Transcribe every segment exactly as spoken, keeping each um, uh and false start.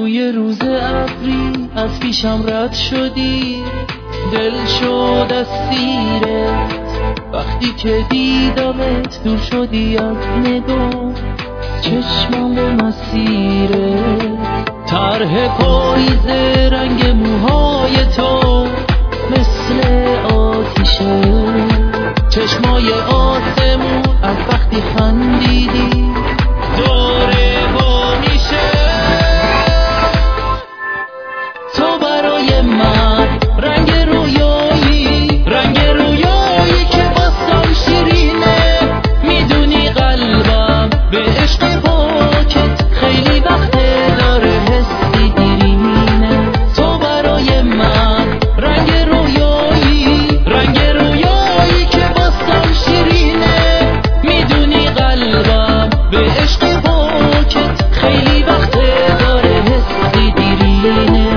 توی روز ابری از پیشم رد شدی، دل شد اسیرت وقتی که دیدمت، دور شدی از نگاه چشمم به مسیرت. طرح پاییز رنگ موهای تو مثل آتیشه، چشمای آسمون از وقتی خندیدی دوره با میشه. تو برای من رنگ رویایی، رنگ رویایی که باستم شیرینه. میدونی قلبم به عشق پاکت خیلی وقته داره حسی دیرینه. تو برای من رنگ رویایی، رنگ رویایی که باستم شیرینه. میدونی قلبم به عشق پاکت خیلی وقته داره حسی دیرینه.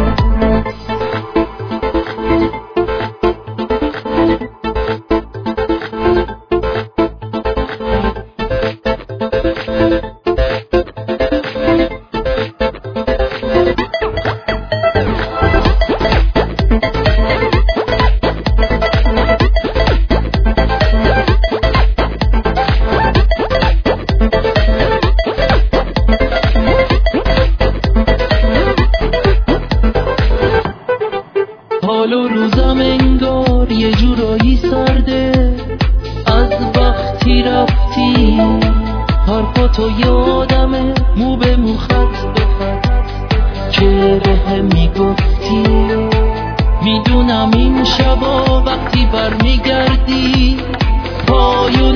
حال و روزم انگار یه جورایی سرده از وقتی رفتی. حرفاتو یادمه مو به مو خط به خط که بهم میگفتی. میدونم این شبا وقتی برمیگردی پایو